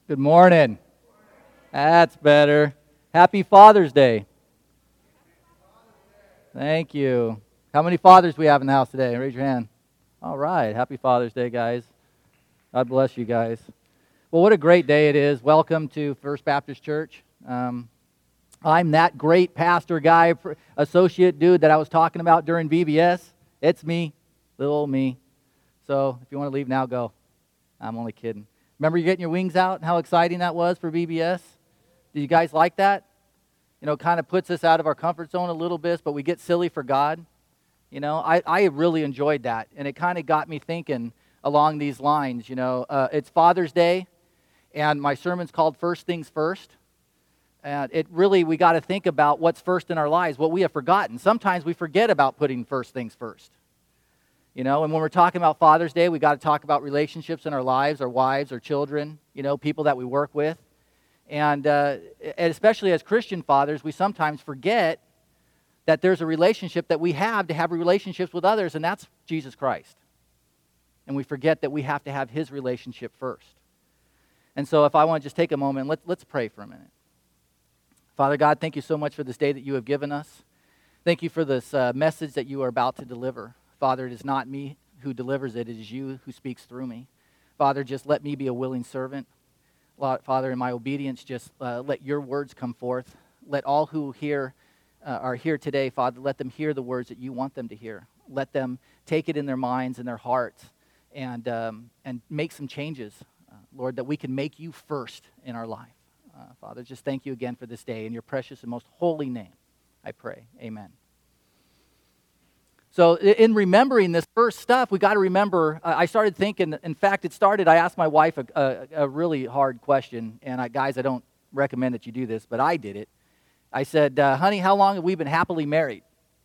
Good morning. That's better. Happy Father's Day. Thank you. How many fathers we have in the house today? Raise your hand. All right. Happy Father's Day, guys. God bless you guys. Well, what a great day it is. Welcome to First Baptist Church. I'm that great pastor guy, associate dude that I was talking about during VBS. It's me, little old me. So if you want to leave now, go. I'm only kidding. Remember you getting your wings out and how exciting that was for VBS? Did you guys like that? You know, it kind of puts us out of our comfort zone a little bit, but we get silly for God. You know, I really enjoyed that, and it kind of got me thinking along these lines. You know, it's Father's Day, and my sermon's called First Things First. And we got to think about what's first in our lives, what we have forgotten. Sometimes we forget about putting first things first. You know, and when we're talking about Father's Day, we got to talk about relationships in our lives, our wives, our children, you know, people that we work with. And especially as Christian fathers, we sometimes forget that there's a relationship that we have to have relationships with others, and that's Jesus Christ. And we forget that we have to have His relationship first. And so if I want to just take a moment, let's pray for a minute. Father God, thank you so much for this day that you have given us. Thank you for this message that you are about to deliver. Father, it is not me who delivers it. It is you who speaks through me. Father, just let me be a willing servant. Father, in my obedience, just let your words come forth. Let all who are here today, Father, let them hear the words that you want them to hear. Let them take it in their minds and their hearts and make some changes, Lord, that we can make you first in our life. Father, just thank you again for this day. In your precious and most holy name, I pray. Amen. So in remembering this first stuff, we got to remember, I started thinking, in fact, I asked my wife a really hard question, and guys, I don't recommend that you do this, but I did it. I said, honey, how long have we been happily married?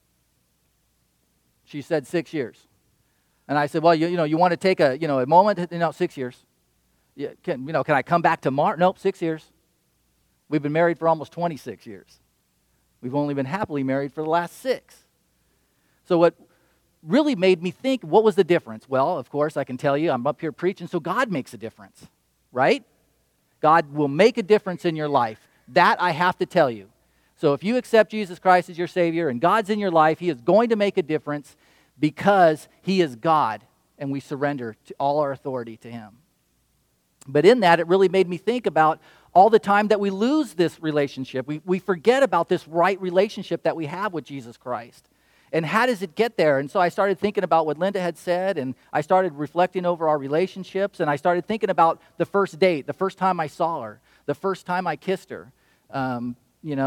She said 6 years. And I said, well, you want to take a moment? 6 years. Yeah, can I come back tomorrow? Nope, 6 years. We've been married for almost 26 years. We've only been happily married for the last 6. So what really made me think, what was the difference? Well, of course, I can tell you, I'm up here preaching, so God makes a difference, right? God will make a difference in your life. That I have to tell you. So if you accept Jesus Christ as your Savior and God's in your life, He is going to make a difference because He is God, and we surrender to all our authority to Him. But in that, it really made me think about all the time that we lose this relationship. We forget about this right relationship that we have with Jesus Christ. And how does it get there? And so I started thinking about what Linda had said, and I started reflecting over our relationships, and I started thinking about the first date, the first time I saw her, the first time I kissed her, our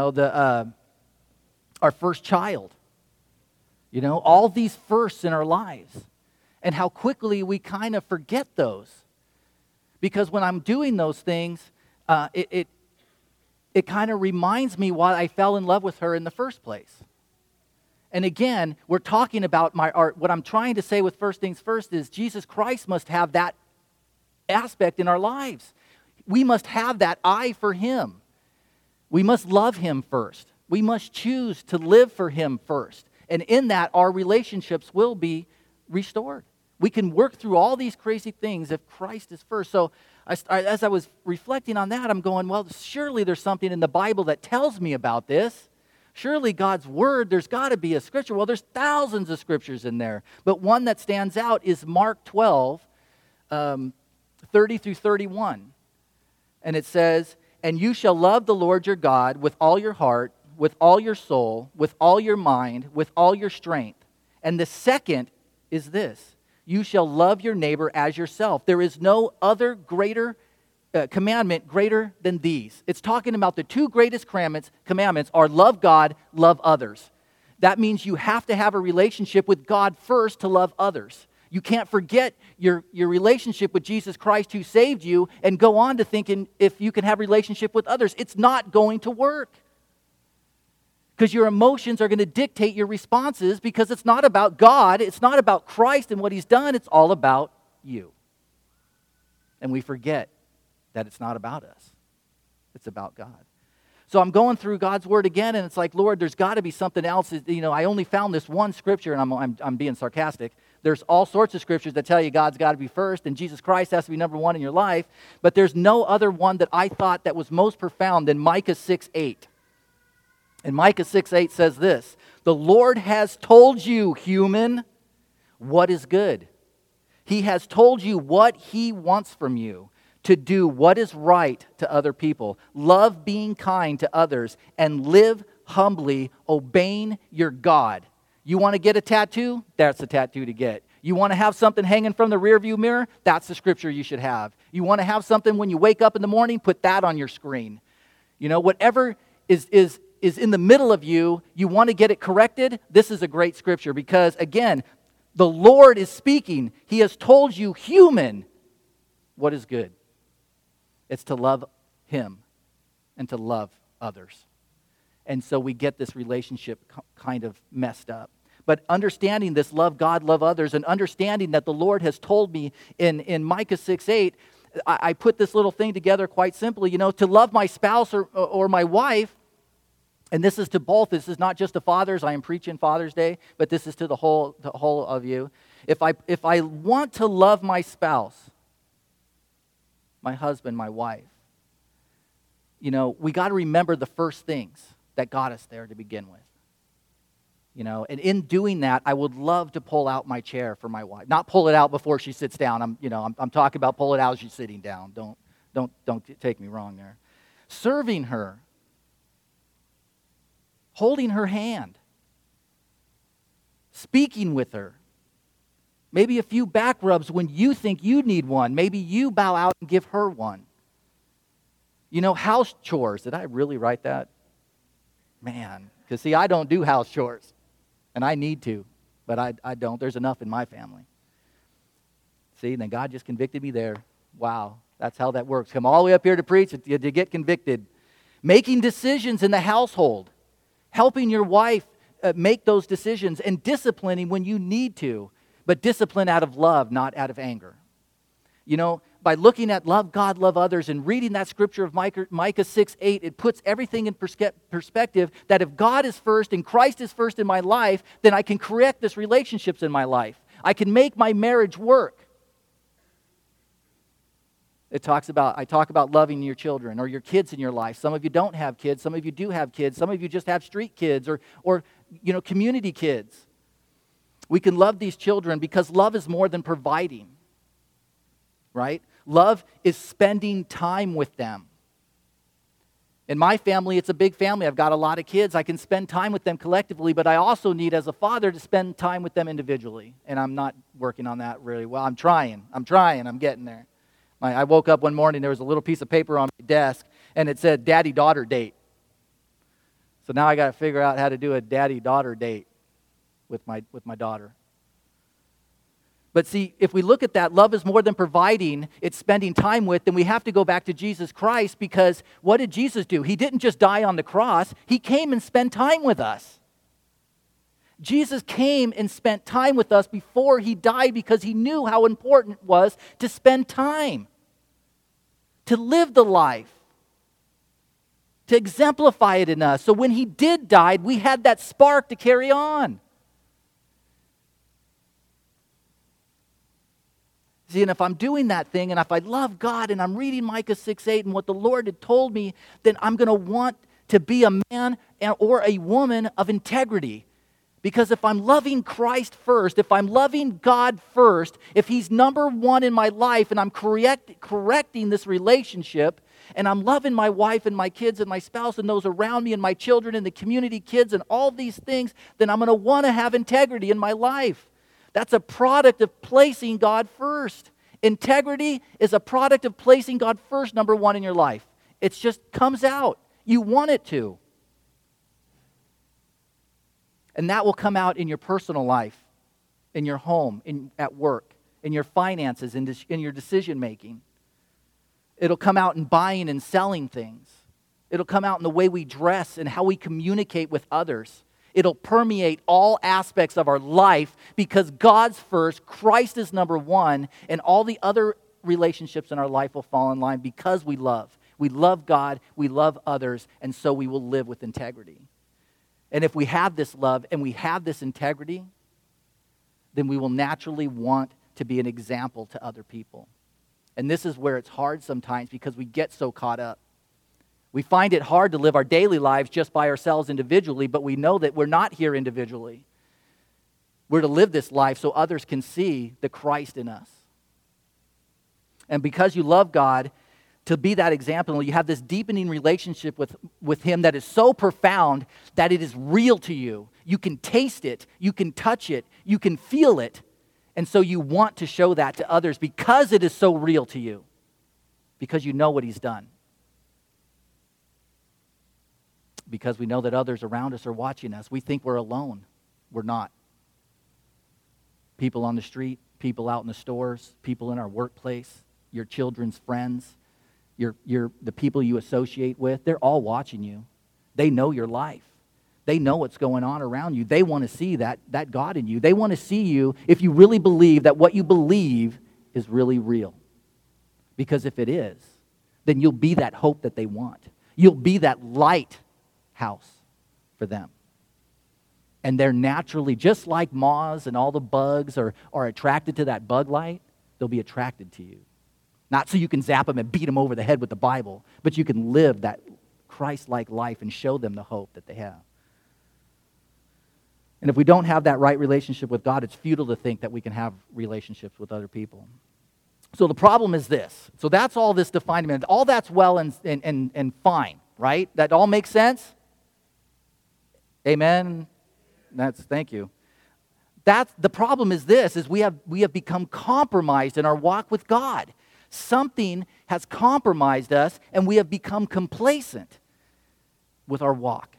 first child. You know, all these firsts in our lives, and how quickly we kind of forget those. Because when I'm doing those things, it kind of reminds me why I fell in love with her in the first place. And again, we're talking about what I'm trying to say with First Things First is Jesus Christ must have that aspect in our lives. We must have that eye for Him. We must love Him first. We must choose to live for Him first. And in that, our relationships will be restored. We can work through all these crazy things if Christ is first. So as I was reflecting on that, I'm going, well, surely there's something in the Bible that tells me about this. Surely God's Word, there's got to be a scripture. Well, there's thousands of scriptures in there. But one that stands out is Mark 12, 30 through 31. And it says, "And you shall love the Lord your God with all your heart, with all your soul, with all your mind, with all your strength. And the second is this, you shall love your neighbor as yourself. There is no other greater commandment greater than these." It's talking about the two greatest commandments are love God, love others. That means you have to have a relationship with God first to love others. You can't forget your relationship with Jesus Christ who saved you and go on to thinking if you can have a relationship with others. It's not going to work. Because your emotions are going to dictate your responses because it's not about God, it's not about Christ and what He's done, it's all about you. And we forget that it's not about us. It's about God. So I'm going through God's word again, and it's like, Lord, there's got to be something else. I only found this one scripture, and I'm being sarcastic. There's all sorts of scriptures that tell you God's got to be first, and Jesus Christ has to be number one in your life. But there's no other one that I thought that was most profound than Micah 6:8. And Micah 6:8 says this: the Lord has told you, human, what is good. He has told you what He wants from you, to do what is right to other people, love being kind to others, and live humbly, obeying your God. You want to get a tattoo? That's the tattoo to get. You want to have something hanging from the rearview mirror? That's the scripture you should have. You want to have something when you wake up in the morning? Put that on your screen. Whatever is in the middle of you want to get it corrected? This is a great scripture because, again, the Lord is speaking. He has told you, human, what is good. It's to love Him and to love others. And so we get this relationship kind of messed up. But understanding this, love God, love others, and understanding that the Lord has told me in Micah 6:8, I put this little thing together quite simply, to love my spouse or my wife, and this is to both. This is not just to fathers. I am preaching Father's Day, but this is to the whole of you. If I want to love my spouse, my husband, my wife, we got to remember the first things that got us there to begin with. And in doing that, I would love to pull out my chair for my wife. Not pull it out before she sits down. I'm talking about pull it out as she's sitting down. Don't take me wrong there. Serving her, holding her hand, speaking with her. Maybe a few back rubs when you think you need one. Maybe you bow out and give her one. House chores. Did I really write that? Man, because see, I don't do house chores. And I need to, but I don't. There's enough in my family. See, then God just convicted me there. Wow, that's how that works. Come all the way up here to preach, to get convicted. Making decisions in the household. Helping your wife make those decisions and disciplining when you need to. But discipline out of love, not out of anger. By looking at love God, love others, and reading that scripture of Micah 6:8, it puts everything in perspective that if God is first and Christ is first in my life, then I can correct this relationships in my life. I can make my marriage work. I talk about loving your children or your kids in your life. Some of you don't have kids. Some of you do have kids. Some of you just have street kids or community kids. We can love these children because love is more than providing, right? Love is spending time with them. In my family, it's a big family. I've got a lot of kids. I can spend time with them collectively, but I also need, as a father, to spend time with them individually. And I'm not working on that really well. I'm trying. I'm getting there. I woke up one morning, there was a little piece of paper on my desk, and it said daddy-daughter date. So now I got to figure out how to do a daddy-daughter date with my daughter. But see, if we look at that, love is more than providing, it's spending time with, then we have to go back to Jesus Christ, because what did Jesus do? He didn't just die on the cross. He came and spent time with us. Jesus came and spent time with us before He died because He knew how important it was to spend time, to live the life, to exemplify it in us. So when He did die, we had that spark to carry on. See, and if I'm doing that thing, and if I love God, and I'm reading Micah 6:8 and what the Lord had told me, then I'm going to want to be a man or a woman of integrity. Because if I'm loving Christ first, if I'm loving God first, if He's number one in my life, and I'm correcting this relationship, and I'm loving my wife and my kids and my spouse and those around me and my children and the community kids and all these things, then I'm going to want to have integrity in my life. That's a product of placing God first. Integrity is a product of placing God first, number one in your life. It just comes out. You want it to. And that will come out in your personal life, in your home, at work, in your finances, in your decision making. It'll come out in buying and selling things. It'll come out in the way we dress and how we communicate with others. It'll permeate all aspects of our life because God's first, Christ is number one, and all the other relationships in our life will fall in line because we love. We love God, we love others, and so we will live with integrity. And if we have this love and we have this integrity, then we will naturally want to be an example to other people. And this is where it's hard sometimes because we get so caught up. We find it hard to live our daily lives just by ourselves individually, but we know that we're not here individually. We're to live this life so others can see the Christ in us. And because you love God, to be that example, you have this deepening relationship with Him that is so profound that it is real to you. You can taste it, you can touch it, you can feel it. And so you want to show that to others because it is so real to you. Because you know what He's done. Because we know that others around us are watching us. We think we're alone. We're not. People on the street, people out in the stores, people in our workplace, your children's friends, the people you associate with, they're all watching you. They know your life. They know what's going on around you. They want to see that God in you. They want to see you if you really believe that what you believe is really real. Because if it is, then you'll be that hope that they want. You'll be that lighthouse for them. And they're naturally, just like moths and all the bugs are attracted to that bug light, they'll be attracted to you. Not so you can zap them and beat them over the head with the Bible, but you can live that Christ-like life and show them the hope that they have. And if we don't have that right relationship with God, it's futile to think that we can have relationships with other people. So the problem is this. So that's all this definement. All that's well and fine, right? That all makes sense? Amen? Thank you. The problem is this, is we have become compromised in our walk with God. Something has compromised us, and we have become complacent with our walk.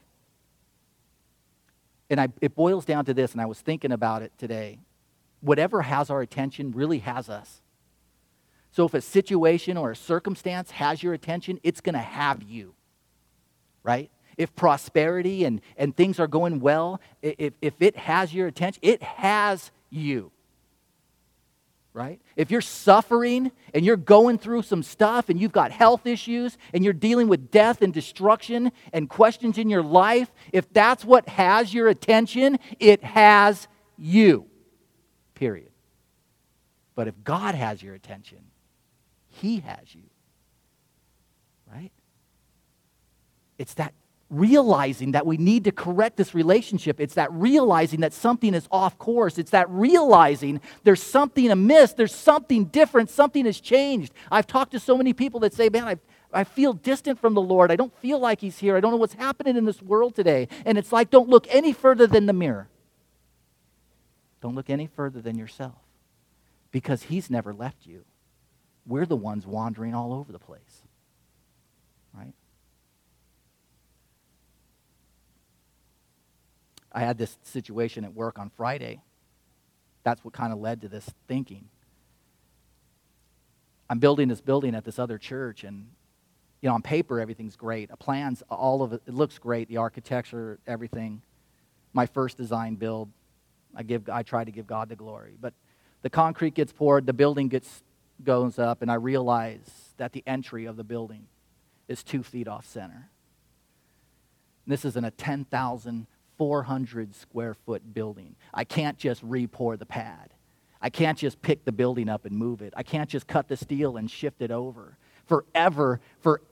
And it boils down to this, and I was thinking about it today. Whatever has our attention really has us. So if a situation or a circumstance has your attention, it's going to have you, right? If prosperity and things are going well, if it has your attention, it has you. Right? If you're suffering and you're going through some stuff and you've got health issues and you're dealing with death and destruction and questions in your life, if that's what has your attention, it has you. Period. But if God has your attention, He has you. Right? It's that realizing that we need to correct this relationship. It's that realizing that something is off course. It's that realizing there's something amiss. There's something different. Something has changed. I've talked to so many people that say, man, I feel distant from the Lord. I don't feel like He's here. I don't know what's happening in this world today. And it's like, don't look any further than the mirror. Don't look any further than yourself. Because He's never left you. We're the ones wandering all over the place. Right? I had this situation at work on Friday. That's what kind of led to this thinking. I'm building this building at this other church, and on paper everything's great. Plans, all of it looks great. The architecture, everything. My first design build, I try to give God the glory. But the concrete gets poured, the building goes up, and I realize that the entry of the building is 2 feet off center. And this is in a 10,400 square foot building. I can't just re-pour the pad. I can't just pick the building up and move it. I can't just cut the steel and shift it over. Forever,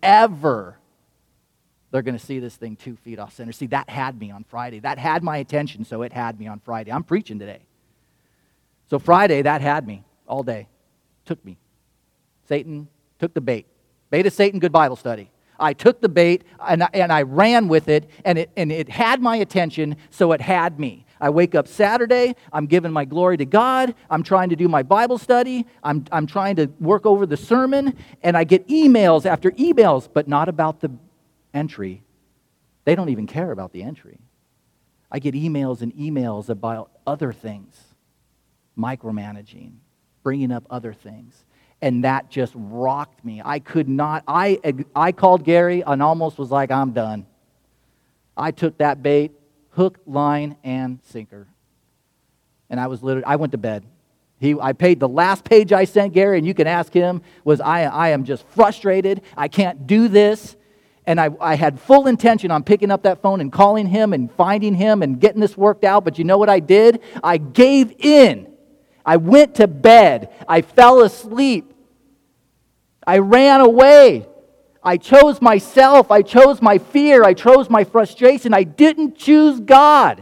they're going to see this thing 2 feet off center. See, that had me on Friday. That had my attention, so it had me on Friday. I'm preaching today. So Friday, that had me all day. Took me. Satan took the bait. Bait of Satan, good Bible study. I took the bait and I ran with it, and it had my attention, so it had me. I wake up Saturday, I'm giving my glory to God, I'm trying to do my Bible study, I'm trying to work over the sermon, and I get emails after emails, but not about the entry. They don't even care about the entry. I get emails and emails about other things, micromanaging, bringing up other things. And that just rocked me. I could not, I called Gary and almost was like, I'm done. I took that bait, hook, line, and sinker. And I went to bed. I paid the last page I sent Gary, and you can ask him, was I am just frustrated. I can't do this. And I had full intention on picking up that phone and calling him and finding him and getting this worked out. But you know what I did? I gave in. I went to bed. I fell asleep. I ran away. I chose myself. I chose my fear. I chose my frustration. I didn't choose God.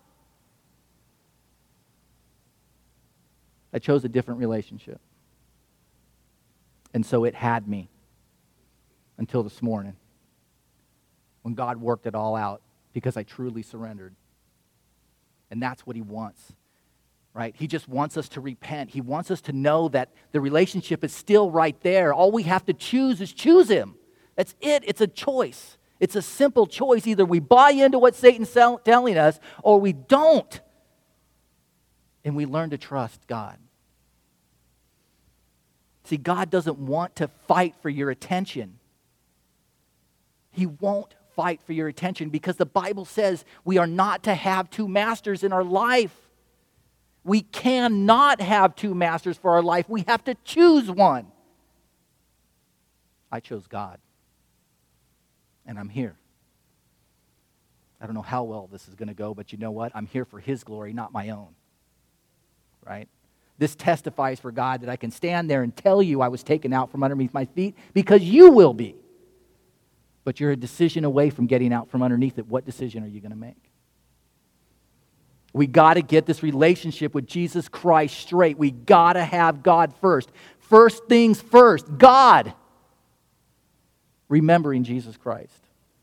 I chose a different relationship. And so it had me until this morning, when God worked it all out, because I truly surrendered. And that's what He wants, right? He just wants us to repent. He wants us to know that the relationship is still right there. All we have to choose is choose Him. That's it. It's a choice. It's a simple choice. Either we buy into what Satan's telling us, or we don't. And we learn to trust God. See, God doesn't want to fight for your attention. He won't fight for your attention, because the Bible says we are not to have two masters in our life. We cannot have two masters for our life. We have to choose one. I chose God, and I'm here. I don't know how well this is going to go, but you know what? I'm here for His glory, not my own. Right? This testifies for God that I can stand there and tell you I was taken out from underneath my feet, because you will be. But you're a decision away from getting out from underneath it. What decision are you going to make? We got to get this relationship with Jesus Christ straight. We got to have God first. First things first, God. Remembering Jesus Christ.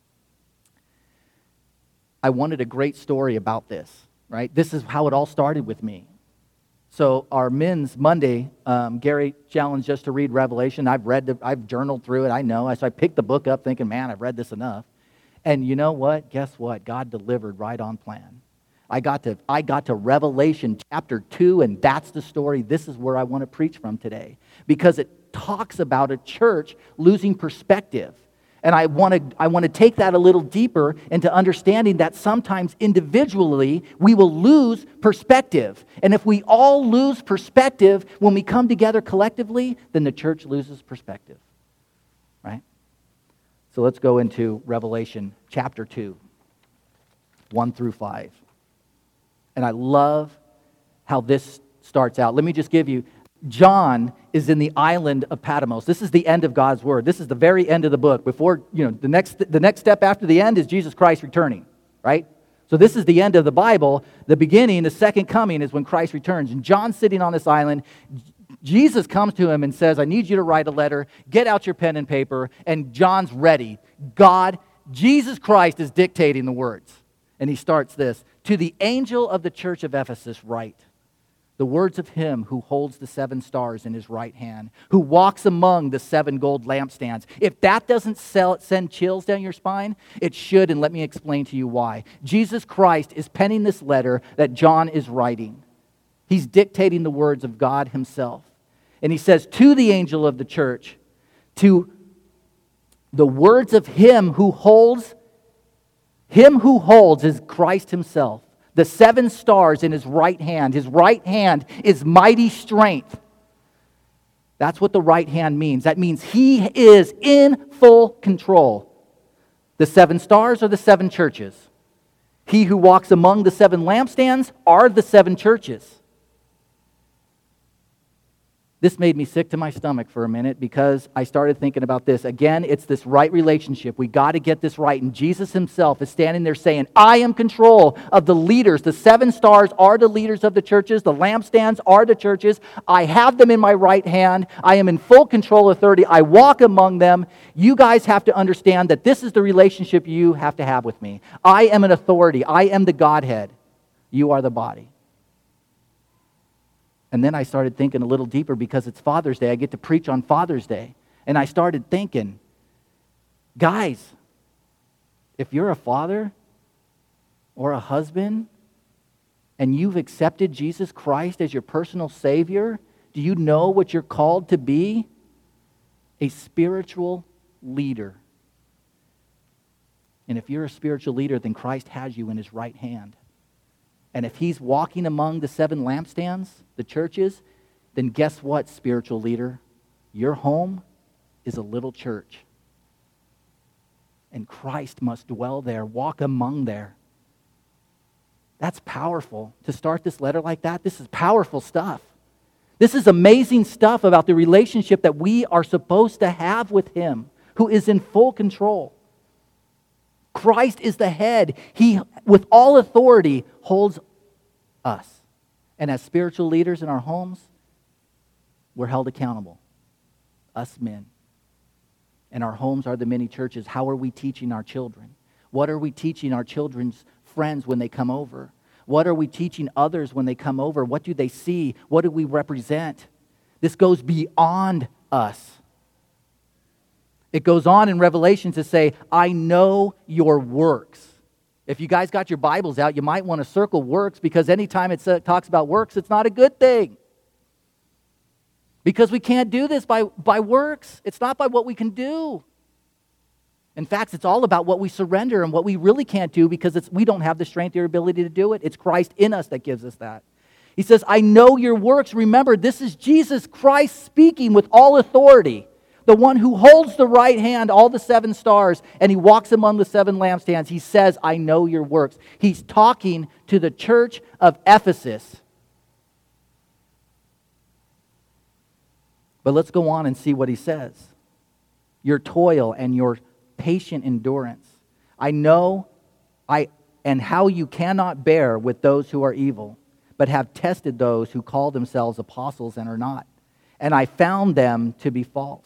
I wanted a great story about this, right? This is how it all started with me. So our Men's Monday, Gary challenged us to read Revelation. I've journaled through it, I know. So I picked the book up thinking, man, I've read this enough. And you know what? Guess what? God delivered right on plan. I got to Revelation chapter 2, and that's the story. This is where I want to preach from today, because it talks about a church losing perspective. And I want to take that a little deeper into understanding that sometimes individually we will lose perspective. And if we all lose perspective when we come together collectively, then the church loses perspective. Right? So let's go into Revelation chapter 2, 1 through 5. And I love how this starts out. Let me just give you, John is in the island of Patmos. This is the end of God's word. This is the very end of the book. Before, the next step after the end is Jesus Christ returning, right? So this is the end of the Bible. The beginning, the second coming, is when Christ returns. And John's sitting on this island. Jesus comes to him and says, I need you to write a letter. Get out your pen and paper. And John's ready. Jesus Christ is dictating the words. And he starts this. To the angel of the church of Ephesus write, the words of Him who holds the 7 stars in His right hand, who walks among the 7 gold lampstands. If that doesn't send chills down your spine, it should, and let me explain to you why. Jesus Christ is penning this letter that John is writing. He's dictating the words of God Himself. And he says, to the angel of the church, to the words of Him who holds is Christ Himself. The 7 stars in His right hand. His right hand is mighty strength. That's what the right hand means. That means He is in full control. The 7 stars are the 7 churches. He who walks among the 7 lampstands are the 7 churches. This made me sick to my stomach for a minute, because I started thinking about this. Again, it's this right relationship. We got to get this right. And Jesus Himself is standing there saying, I am control of the leaders. The 7 stars are the leaders of the churches. The lampstands are the churches. I have them in my right hand. I am in full control authority. I walk among them. You guys have to understand that this is the relationship you have to have with me. I am an authority. I am the Godhead. You are the body. And then I started thinking a little deeper, because it's Father's Day. I get to preach on Father's Day. And I started thinking, guys, if you're a father or a husband and you've accepted Jesus Christ as your personal Savior, do you know what you're called to be? A spiritual leader. And if you're a spiritual leader, then Christ has you in His right hand. And if He's walking among the 7 lampstands, the churches, then guess what, spiritual leader? Your home is a little church. And Christ must dwell there, walk among there. That's powerful. To start this letter like that, this is powerful stuff. This is amazing stuff about the relationship that we are supposed to have with Him, who is in full control. Christ is the head. He, with all authority, holds us. And as spiritual leaders in our homes, we're held accountable. Us men. And our homes are the many churches. How are we teaching our children? What are we teaching our children's friends when they come over? What are we teaching others when they come over? What do they see? What do we represent? This goes beyond us. It goes on in Revelation to say, I know your works. If you guys got your Bibles out, you might want to circle works, because anytime it talks about works, it's not a good thing. Because we can't do this by works. It's not by what we can do. In fact, it's all about what we surrender and what we really can't do, because we don't have the strength or ability to do it. It's Christ in us that gives us that. He says, I know your works. Remember, this is Jesus Christ speaking with all authority. The one who holds the right hand, all the 7 stars, and He walks among the 7 lampstands. He says, I know your works. He's talking to the church of Ephesus. But let's go on and see what he says. Your toil and your patient endurance. I know and how you cannot bear with those who are evil, but have tested those who call themselves apostles and are not. And I found them to be false.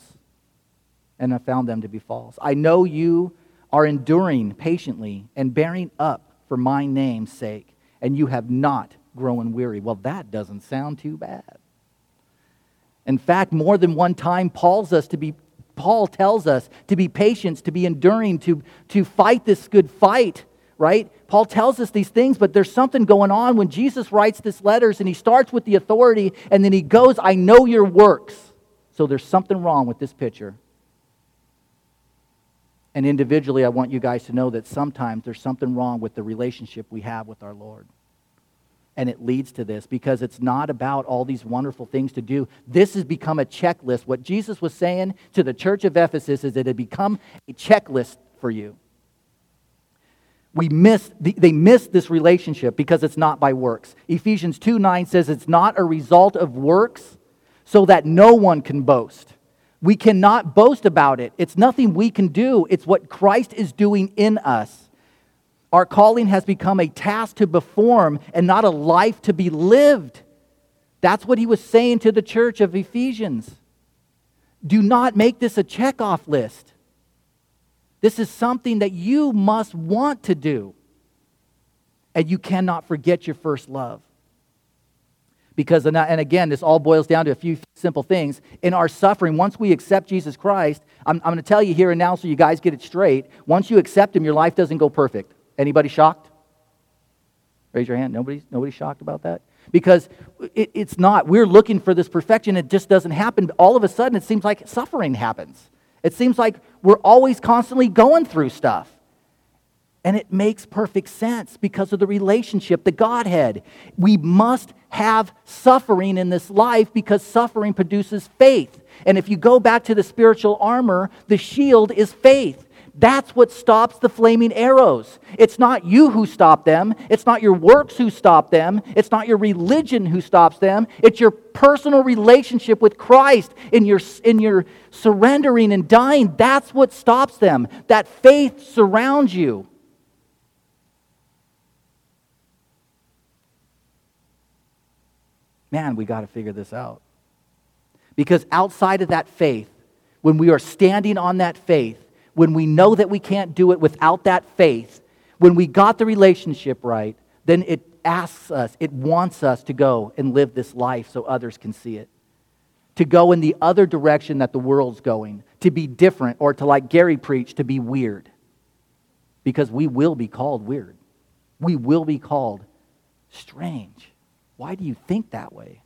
I know you are enduring patiently and bearing up for my name's sake, and you have not grown weary. Well, that doesn't sound too bad. In fact, more than one time, Paul tells us to be patient, to be enduring, to fight this good fight, right? Paul tells us these things, but there's something going on when Jesus writes these letters, and he starts with the authority, and then he goes, I know your works. So there's something wrong with this picture. And individually, I want you guys to know that sometimes there's something wrong with the relationship we have with our Lord. And it leads to this, because it's not about all these wonderful things to do. This has become a checklist. What Jesus was saying to the church of Ephesus is that it had become a checklist for you. They missed this relationship because it's not by works. Ephesians 2:9 says it's not a result of works, so that no one can boast. We cannot boast about it. It's nothing we can do. It's what Christ is doing in us. Our calling has become a task to perform and not a life to be lived. That's what he was saying to the church of Ephesians. Do not make this a checkoff list. This is something that you must want to do. And you cannot forget your first love. Because, and again, this all boils down to a few simple things. In our suffering, once we accept Jesus Christ, I'm going to tell you here and now so you guys get it straight. Once you accept Him, your life doesn't go perfect. Anybody shocked? Raise your hand. Nobody's shocked about that? Because it's not. We're looking for this perfection. It just doesn't happen. All of a sudden, it seems like suffering happens. It seems like we're always constantly going through stuff. And it makes perfect sense because of the relationship, the Godhead. We must have suffering in this life because suffering produces faith. And if you go back to the spiritual armor, the shield is faith. That's what stops the flaming arrows. It's not you who stop them. It's not your works who stop them. It's not your religion who stops them. It's your personal relationship with Christ in your surrendering and dying. That's what stops them. That faith surrounds you. Man, we got to figure this out. Because outside of that faith, when we are standing on that faith, when we know that we can't do it without that faith, when we got the relationship right, then it asks us, it wants us to go and live this life so others can see it. To go in the other direction that the world's going, to be different, or to, like Gary preached, to be weird. Because we will be called weird. We will be called strange. Why do you think that way?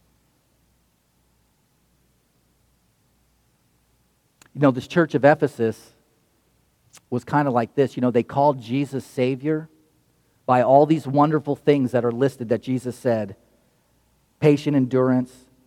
You know, this church of Ephesus was kind of like this. You know, they called Jesus Savior by all these wonderful things that are listed that Jesus said. Patient endurance.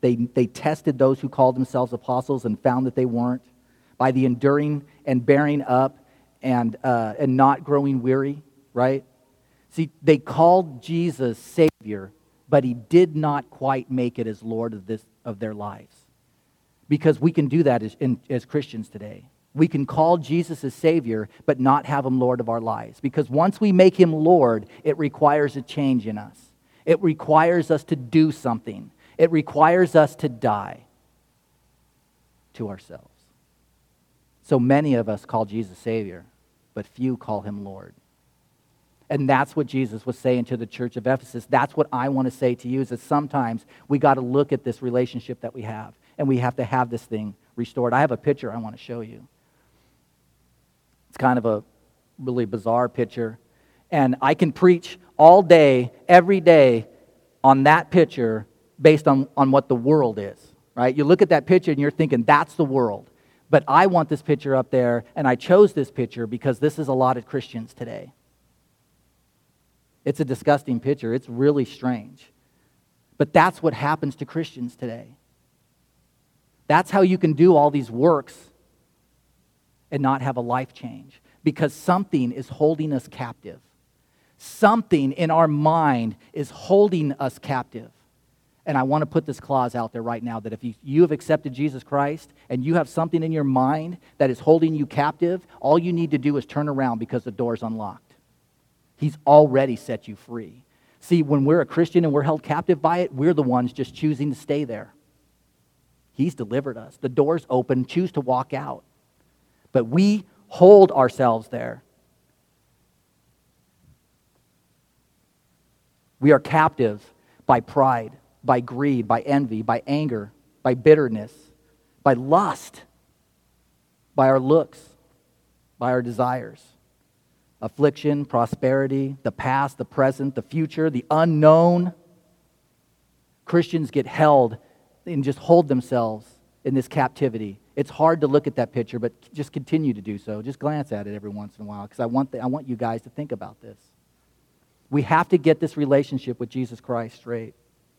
They tested those who called themselves apostles and found that they weren't. By the enduring and bearing up and not growing weary, right? See, they called Jesus Savior, but he did not quite make it as Lord of their lives. Because we can do that as Christians today. We can call Jesus as Savior, but not have him Lord of our lives. Because once we make him Lord, it requires a change in us. It requires us to do something. It requires us to die to ourselves. So many of us call Jesus Savior, but few call him Lord. And that's what Jesus was saying to the church of Ephesus. That's what I want to say to you, is that sometimes we got to look at this relationship that we have, and we have to have this thing restored. I have a picture I want to show you. It's kind of a really bizarre picture. And I can preach all day, every day, on that picture based on what the world is, right? You look at that picture and you're thinking, that's the world. But I want this picture up there, and I chose this picture because this is a lot of Christians today. It's a disgusting picture. It's really strange. But that's what happens to Christians today. That's how you can do all these works and not have a life change. Because something is holding us captive. Something in our mind is holding us captive. And I want to put this clause out there right now, that if you have accepted Jesus Christ and you have something in your mind that is holding you captive, all you need to do is turn around because the door's unlocked. He's already set you free. See, when we're a Christian and we're held captive by it, we're the ones just choosing to stay there. He's delivered us. The door's open. Choose to walk out. But we hold ourselves there. We are captive by pride, by greed, by envy, by anger, by bitterness, by lust, by our looks, by our desires. Affliction, prosperity, the past, the present, the future, the unknown. Christians get held and just hold themselves in this captivity. It's hard to look at that picture, but just continue to do so. Just glance at it every once in a while, because I want you guys to think about this. We have to get this relationship with Jesus Christ straight.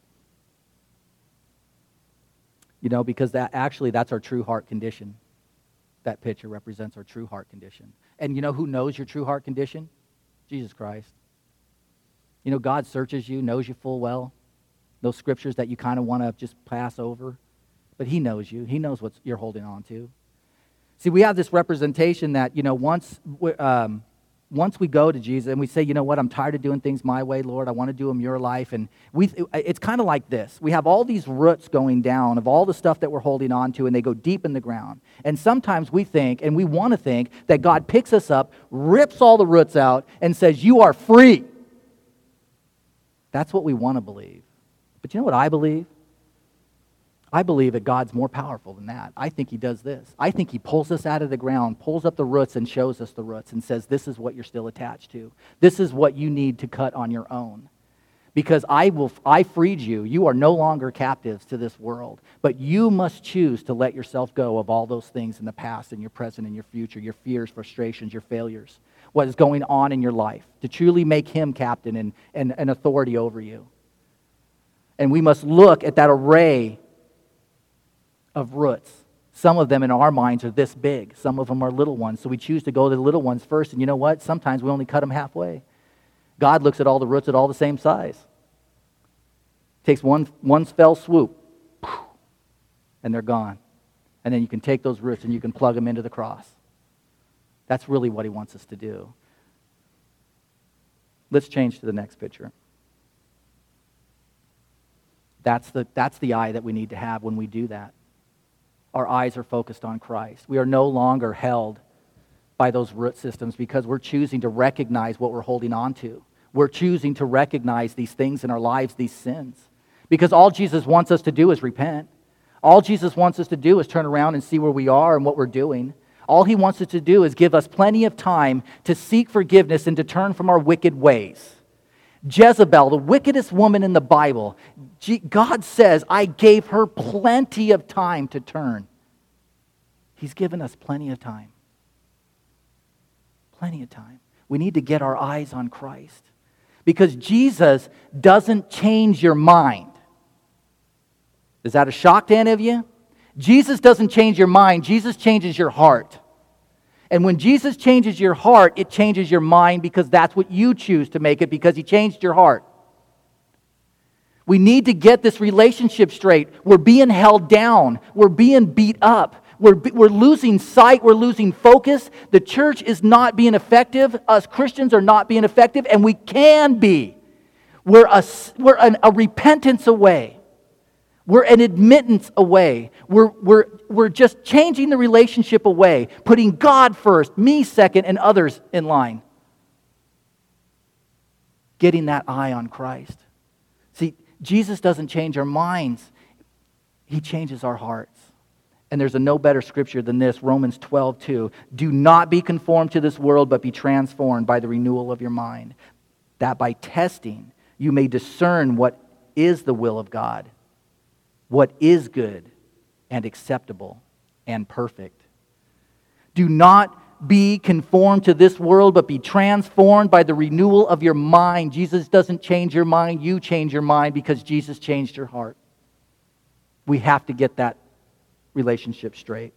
You know, because that's our true heart condition. That picture represents our true heart condition. And you know who knows your true heart condition? Jesus Christ. You know, God searches you, knows you full well. Those scriptures that you kind of want to just pass over. But he knows you. He knows what you're holding on to. See, we have this representation that, you know, once we go to Jesus and we say, you know what, I'm tired of doing things my way, Lord. I want to do them your life. And it's kind of like this. We have all these roots going down of all the stuff that we're holding on to, and they go deep in the ground. And sometimes we think, and we want to think, that God picks us up, rips all the roots out, and says, you are free. That's what we want to believe. But you know what I believe? I believe that God's more powerful than that. I think he does this. I think he pulls us out of the ground, pulls up the roots and shows us the roots and says, this is what you're still attached to. This is what you need to cut on your own. Because I freed you. You are no longer captives to this world. But you must choose to let yourself go of all those things in the past and your present and your future, your fears, frustrations, your failures, what is going on in your life, to truly make him captain and authority over you. And we must look at that array of roots. Some of them in our minds are this big. Some of them are little ones. So we choose to go to the little ones first. And you know what? Sometimes we only cut them halfway. God looks at all the roots at all the same size. Takes one fell swoop, and they're gone. And then you can take those roots and you can plug them into the cross. That's really what he wants us to do. Let's change to the next picture. That's the eye that we need to have when we do that. Our eyes are focused on Christ. We are no longer held by those root systems because we're choosing to recognize what we're holding on to. We're choosing to recognize these things in our lives, these sins. Because all Jesus wants us to do is repent. All Jesus wants us to do is turn around and see where we are and what we're doing. All he wants us to do is give us plenty of time to seek forgiveness and to turn from our wicked ways. Jezebel, the wickedest woman in the Bible, God says, I gave her plenty of time to turn. He's given us plenty of time. Plenty of time. We need to get our eyes on Christ. Because Jesus doesn't change your mind. Is that a shock to any of you? Jesus doesn't change your mind. Jesus changes your heart. And when Jesus changes your heart, it changes your mind because that's what you choose to make it because He changed your heart. We need to get this relationship straight. We're being held down. We're being beat up. We're losing sight. We're losing focus. The church is not being effective. Us Christians are not being effective, and we can be. We're a repentance away. We're an admittance away. We're just changing the relationship away, putting God first, me second, and others in line. Getting that eye on Christ. See, Jesus doesn't change our minds. He changes our hearts. And there's a no better scripture than this, Romans 12:2. Do not be conformed to this world, but be transformed by the renewal of your mind, that by testing you may discern what is the will of God, what is good and acceptable and perfect. Do not be conformed to this world, but be transformed by the renewal of your mind. Jesus doesn't change your mind. You change your mind because Jesus changed your heart. We have to get that relationship straight.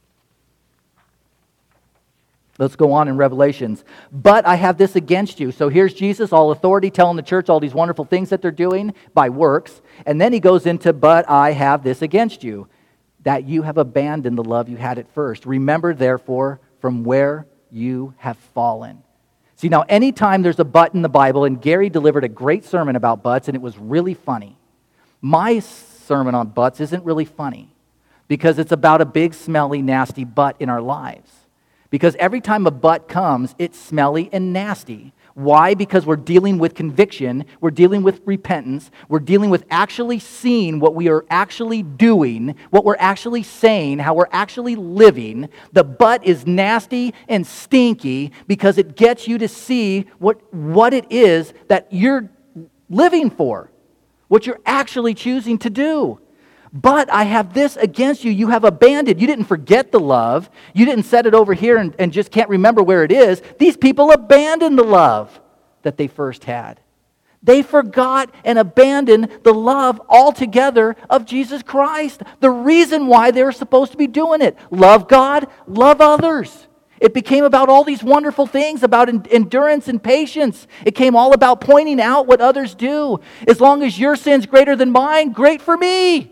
Let's go on in Revelations. But I have this against you. So here's Jesus, all authority, telling the church all these wonderful things that they're doing by works. And then he goes into, but I have this against you, that you have abandoned the love you had at first. Remember, therefore, from where you have fallen. See, now, anytime there's a but in the Bible, and Gary delivered a great sermon about buts, and it was really funny. My sermon on butts isn't really funny because it's about a big, smelly, nasty butt in our lives. Because every time a but comes, it's smelly and nasty. Why? Because we're dealing with conviction, we're dealing with repentance, we're dealing with actually seeing what we are actually doing, what we're actually saying, how we're actually living. The but is nasty and stinky because it gets you to see what it is that you're living for, what you're actually choosing to do. But I have this against you. You have abandoned. You didn't forget the love. You didn't set it over here and just can't remember where it is. These people abandoned the love that they first had. They forgot and abandoned the love altogether of Jesus Christ. The reason why they were supposed to be doing it. Love God, love others. It became about all these wonderful things, about endurance and patience. It came all about pointing out what others do. As long as your sin's greater than mine, great for me.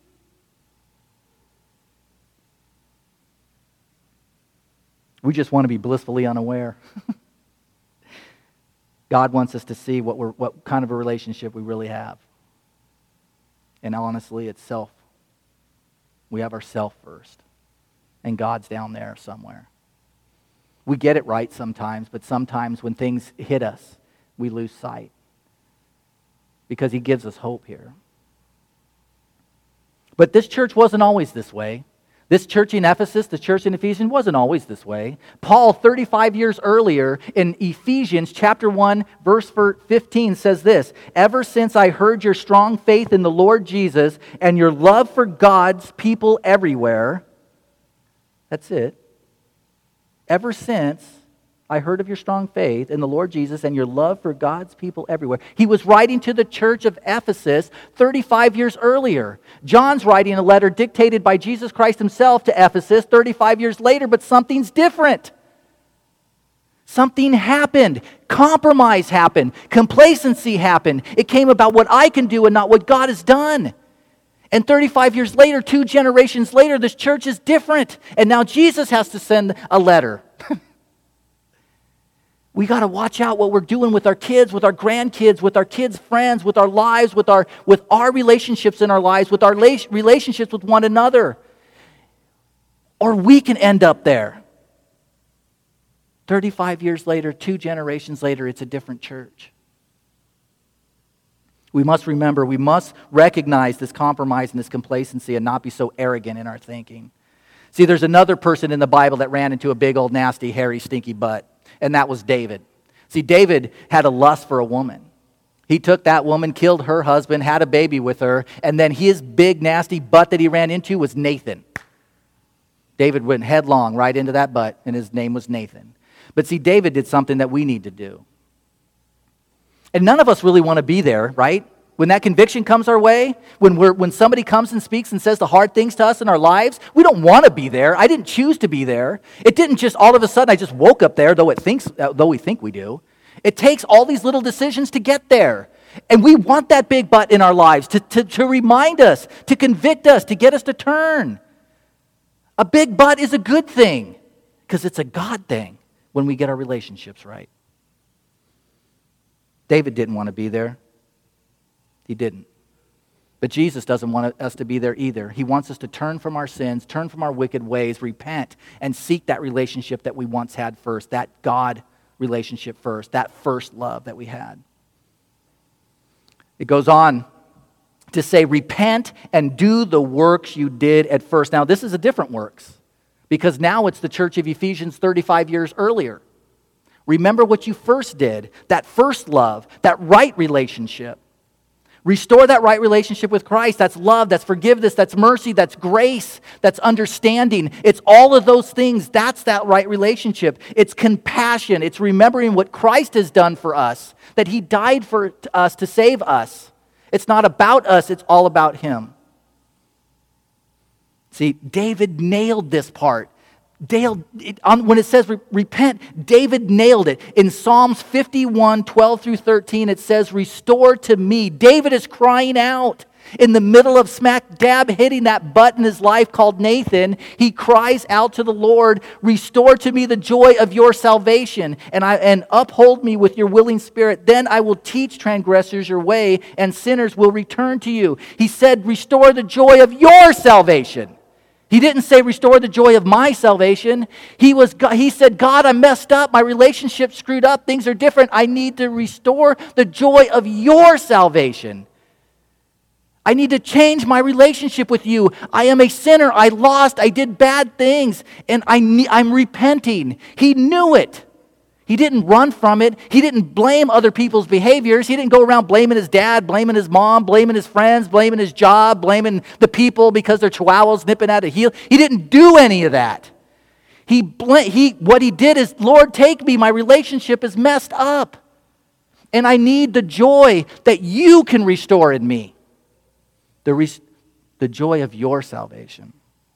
We just want to be blissfully unaware. God wants us to see what kind of a relationship we really have. And honestly, it's self. We have ourself first. And God's down there somewhere. We get it right sometimes, but sometimes when things hit us, we lose sight. Because He gives us hope here. But this church wasn't always this way. This church in Ephesus, the church in Ephesians, wasn't always this way. Paul, 35 years earlier, in Ephesians chapter 1, verse 15, says this, ever since I heard your strong faith in the Lord Jesus and your love for God's people everywhere, that's it. Ever since I heard of your strong faith in the Lord Jesus and your love for God's people everywhere. He was writing to the church of Ephesus 35 years earlier. John's writing a letter dictated by Jesus Christ Himself to Ephesus 35 years later, but something's different. Something happened. Compromise happened. Complacency happened. It came about what I can do and not what God has done. And 35 years later, 2 generations later, this church is different. And now Jesus has to send a letter. We got to watch out what we're doing with our kids, with our grandkids, with our kids' friends, with our lives, with our relationships in our lives, with our relationships with one another. Or we can end up there. 35 years later, 2 generations later, it's a different church. We must remember, we must recognize this compromise and this complacency and not be so arrogant in our thinking. See, there's another person in the Bible that ran into a big old nasty, hairy, stinky butt. And that was David. See, David had a lust for a woman. He took that woman, killed her husband, had a baby with her, and then his big, nasty butt that he ran into was Nathan. David went headlong right into that butt, and his name was Nathan. But see, David did something that we need to do. And none of us really want to be there, right? When that conviction comes our way, when somebody comes and speaks and says the hard things to us in our lives, we don't want to be there. I didn't choose to be there. It didn't just all of a sudden I just woke up there, though we think we do. It takes all these little decisions to get there. And we want that big but in our lives to remind us, to convict us, to get us to turn. A big but is a good thing because it's a God thing when we get our relationships right. David didn't want to be there. He didn't. But Jesus doesn't want us to be there either. He wants us to turn from our sins, turn from our wicked ways, repent, and seek that relationship that we once had first, that God relationship first, that first love that we had. It goes on to say, repent and do the works you did at first. Now, this is a different works, because now it's the church of Ephesians 35 years earlier. Remember what you first did, that first love, that right relationship. Restore that right relationship with Christ. That's love, that's forgiveness, that's mercy, that's grace, that's understanding. It's all of those things. That's that right relationship. It's compassion. It's remembering what Christ has done for us, that He died for us to save us. It's not about us, it's all about Him. See, David nailed this part. When it says repent, David nailed it. In Psalms 51, 12 through 13, it says, restore to me. David is crying out. In the middle of smack dab hitting that butt in his life called Nathan, he cries out to the Lord, restore to me the joy of your salvation, and uphold me with your willing spirit. Then I will teach transgressors your way, and sinners will return to you. He said, restore the joy of your salvation. He didn't say, restore the joy of my salvation. He said, God, I'm messed up. My relationship's screwed up. Things are different. I need to restore the joy of your salvation. I need to change my relationship with you. I am a sinner. I lost. I did bad things. And I'm repenting. He knew it. He didn't run from it. He didn't blame other people's behaviors. He didn't go around blaming his dad, blaming his mom, blaming his friends, blaming his job, blaming the people because they're chihuahuas nipping at a heel. He didn't do any of that. What he did is, Lord, take me. My relationship is messed up. And I need the joy that you can restore in me. The joy of your salvation.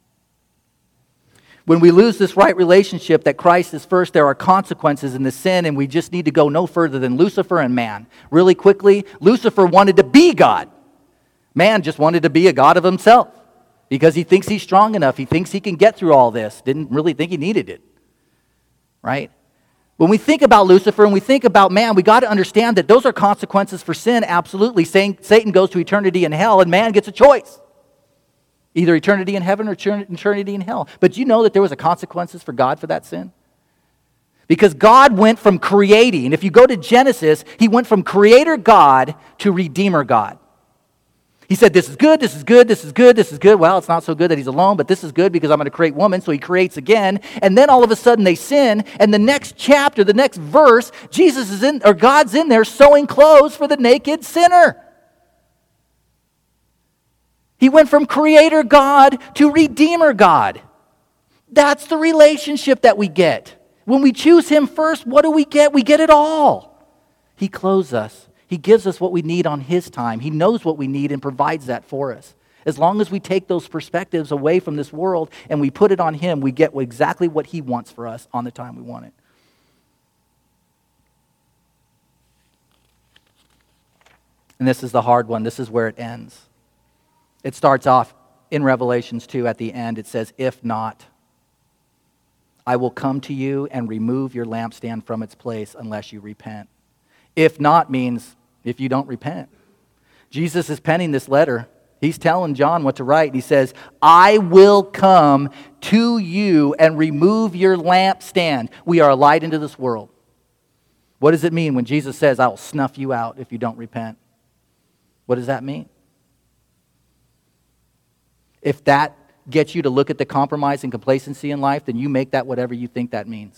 When we lose this right relationship that Christ is first, there are consequences in the sin, and we just need to go no further than Lucifer and man. Really quickly, Lucifer wanted to be God. Man just wanted to be a God of himself because he thinks he's strong enough. He thinks he can get through all this. Didn't really think he needed it. Right? When we think about Lucifer and we think about man, we got to understand that those are consequences for sin, absolutely. Satan goes to eternity in hell, and man gets a choice. Either eternity in heaven or eternity in hell. But you know that there was a consequences for God for that sin? Because God went from creating, if you go to Genesis, He went from creator God to redeemer God. He said, this is good, this is good, this is good, this is good. Well, it's not so good that He's alone, but this is good because I'm going to create woman. So He creates again. And then all of a sudden they sin. And the next chapter, the next verse, God's in there sewing clothes for the naked sinner. He went from creator God to redeemer God. That's the relationship that we get. When we choose Him first, what do we get? We get it all. He clothes us. He gives us what we need on His time. He knows what we need and provides that for us. As long as we take those perspectives away from this world and we put it on Him, we get exactly what He wants for us on the time we want it. And this is the hard one. This is where it ends. It starts off in Revelations 2 at the end. It says, if not, I will come to you and remove your lampstand from its place unless you repent. If not means if you don't repent. Jesus is penning this letter. He's telling John what to write. He says, I will come to you and remove your lampstand. We are a light into this world. What does it mean when Jesus says, I will snuff you out if you don't repent? What does that mean? If that gets you to look at the compromise and complacency in life, then you make that whatever you think that means.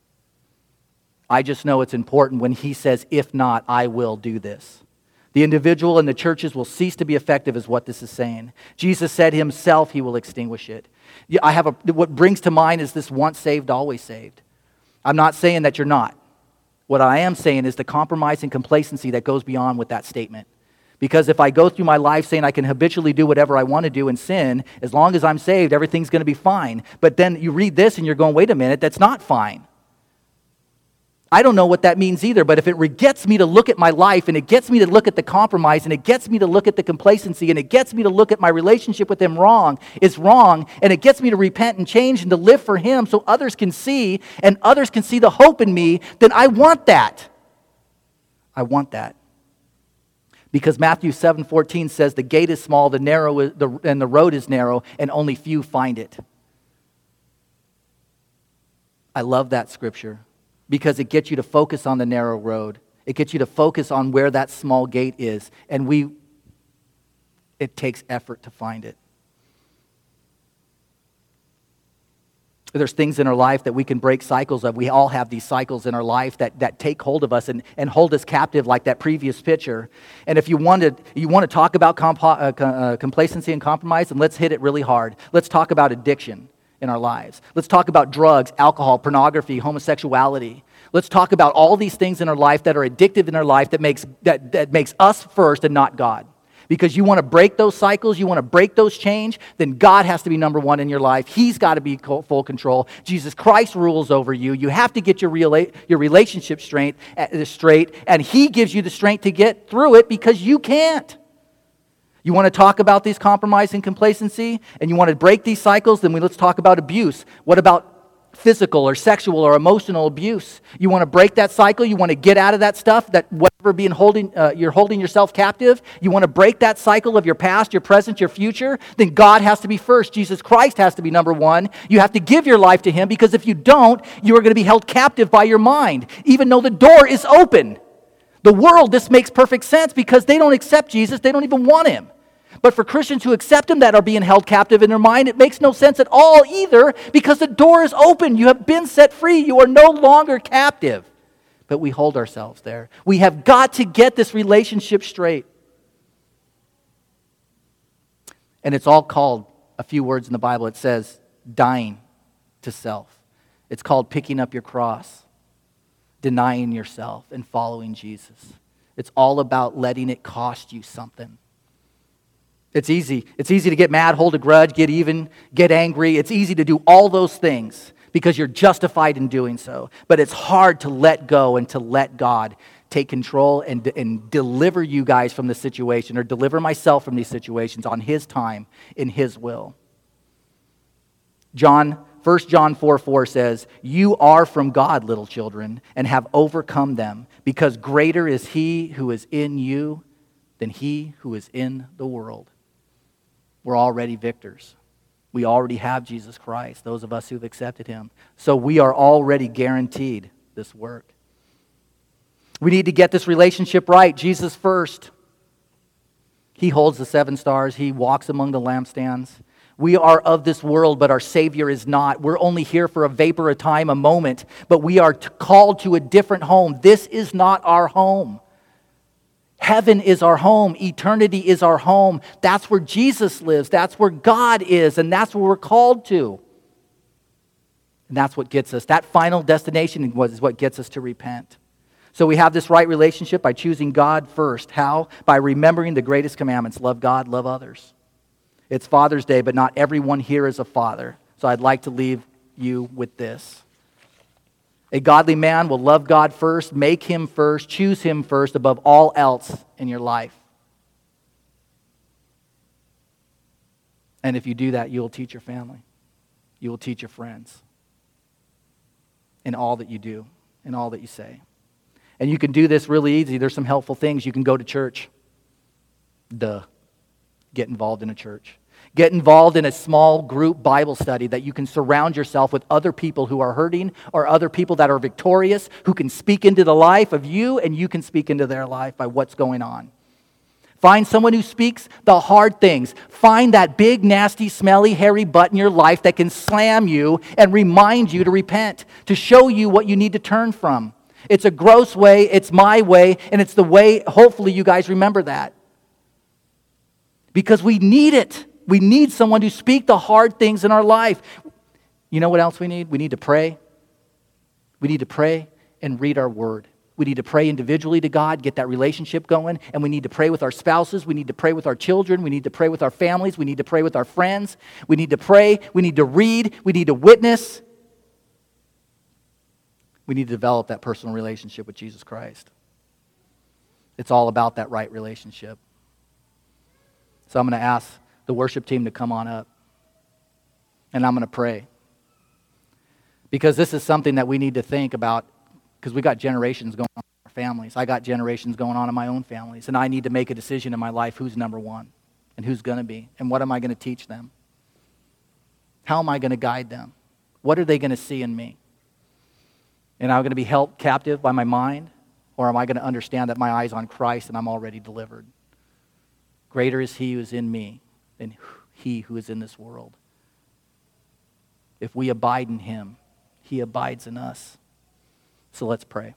I just know it's important when He says, if not, I will do this. The individual and the churches will cease to be effective is what this is saying. Jesus said Himself He will extinguish it. What brings to mind is this once saved, always saved. I'm not saying that you're not. What I am saying is the compromise and complacency that goes beyond with that statement. Because if I go through my life saying I can habitually do whatever I want to do and sin, as long as I'm saved, everything's going to be fine. But then you read this and you're going, wait a minute, that's not fine. I don't know what that means either, but if it gets me to look at my life and it gets me to look at the compromise and it gets me to look at the complacency and it gets me to look at my relationship with Him is wrong, and it gets me to repent and change and to live for Him so others can see and others can see the hope in me, then I want that. I want that. Because Matthew 7:14 says the gate is small, and the road is narrow, and only few find it. I love that scripture because it gets you to focus on the narrow road. It gets you to focus on where that small gate is, and it takes effort to find it. There's things in our life that we can break cycles of. We all have these cycles in our life that take hold of us and hold us captive like that previous picture. And if you want to talk about complacency and compromise, then let's hit it really hard. Let's talk about addiction in our lives. Let's talk about drugs, alcohol, pornography, homosexuality. Let's talk about all these things in our life that are addictive in our life that makes us first and not God. Because you want to break those cycles, you want to break those chains, then God has to be number one in your life. He's got to be full control. Jesus Christ rules over you. You have to get your relationship straight, and He gives you the strength to get through it because you can't. You want to talk about these compromise and complacency, and you want to break these cycles, then let's talk about abuse. What about physical or sexual or emotional abuse? You want to break that cycle. You want to get out of that stuff, that whatever you're holding yourself captive. You want to break that cycle of your past, your present, your future. Then God has to be first. Jesus Christ has to be number one. You have to give your life to Him, because if you don't, you are going to be held captive by your mind, even though the door is open. The world, this makes perfect sense because they don't accept Jesus. They don't even want Him. But for Christians who accept Him that are being held captive in their mind, it makes no sense at all either, because the door is open. You have been set free. You are no longer captive. But we hold ourselves there. We have got to get this relationship straight. And it's all called, a few words in the Bible, it says dying to self. It's called picking up your cross, denying yourself, and following Jesus. It's all about letting it cost you something. It's easy. It's easy to get mad, hold a grudge, get even, get angry. It's easy to do all those things because you're justified in doing so. But it's hard to let go and to let God take control and deliver you guys from the situation, or deliver myself from these situations on His time, in His will. 1 John 4:4 says, "You are from God, little children, and have overcome them, because greater is He who is in you than he who is in the world." We're already victors. We already have Jesus Christ, those of us who've accepted Him. So we are already guaranteed this work. We need to get this relationship right. Jesus first. He holds the 7 stars. He walks among the lampstands. We are of this world, but our Savior is not. We're only here for a vapor of time, a moment, but we are called to a different home. This is not our home. Heaven is our home. Eternity is our home. That's where Jesus lives. That's where God is, and that's where we're called to. And that's what gets us. That final destination is what gets us to repent. So we have this right relationship by choosing God first. How? By remembering the greatest commandments. Love God, love others. It's Father's Day, but not everyone here is a father. So I'd like to leave you with this. A godly man will love God first, make Him first, choose Him first above all else in your life. And if you do that, you will teach your family. You will teach your friends. In all that you do, in all that you say. And you can do this really easy. There's some helpful things. You can go to church. Get involved in a church. Get involved in a small group Bible study that you can surround yourself with other people who are hurting, or other people that are victorious, who can speak into the life of you, and you can speak into their life by what's going on. Find someone who speaks the hard things. Find that big, nasty, smelly, hairy butt in your life that can slam you and remind you to repent, to show you what you need to turn from. It's a gross way, it's my way, and it's the way, hopefully you guys remember that. Because we need it. We need someone to speak the hard things in our life. You know what else we need? We need to pray. We need to pray and read our word. We need to pray individually to God, get that relationship going, and we need to pray with our spouses. We need to pray with our children. We need to pray with our families. We need to pray with our friends. We need to pray. We need to read. We need to witness. We need to develop that personal relationship with Jesus Christ. It's all about that right relationship. So I'm going to ask the worship team to come on up, and I'm going to pray. Because this is something that we need to think about, because we got generations going on in our families. I got generations going on in my own families, and I need to make a decision in my life who's number one and who's going to be, and what am I going to teach them? How am I going to guide them? What are they going to see in me? And am I going to be held captive by my mind, or am I going to understand that my eye's on Christ and I'm already delivered? Greater is He who is in me than he who is in this world. If we abide in Him, He abides in us. So let's pray.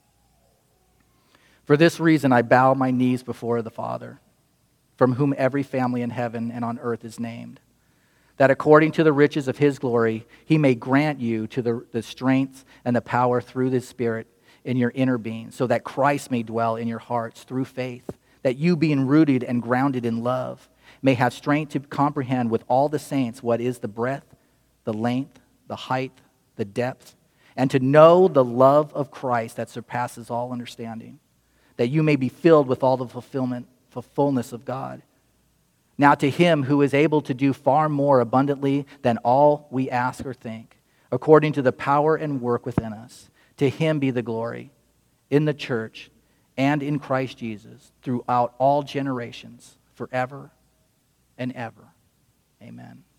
For this reason, I bow my knees before the Father, from whom every family in heaven and on earth is named, that according to the riches of His glory, He may grant you to the strength and the power through the Spirit in your inner being, so that Christ may dwell in your hearts through faith, that you, being rooted and grounded in love, may have strength to comprehend with all the saints what is the breadth, the length, the height, the depth, and to know the love of Christ that surpasses all understanding, that you may be filled with all the fullness of God. Now to Him who is able to do far more abundantly than all we ask or think, according to the power and work within us, to Him be the glory in the church and in Christ Jesus throughout all generations, forever and ever. Amen.